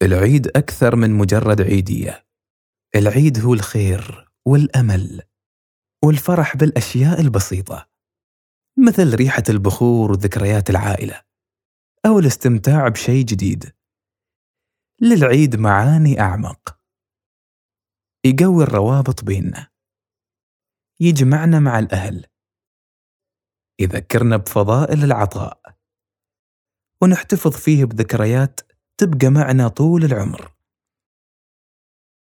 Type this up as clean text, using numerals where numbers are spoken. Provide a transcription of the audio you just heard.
العيد أكثر من مجرد عيدية. العيد هو الخير والأمل والفرح بالأشياء البسيطة، مثل ريحة البخور وذكريات العائلة، أو الاستمتاع بشيء جديد. للعيد معاني أعمق، يقوي الروابط بيننا، يجمعنا مع الأهل، يذكرنا بفضائل العطاء، ونحتفظ فيه بذكريات تبقى معنا طول العمر.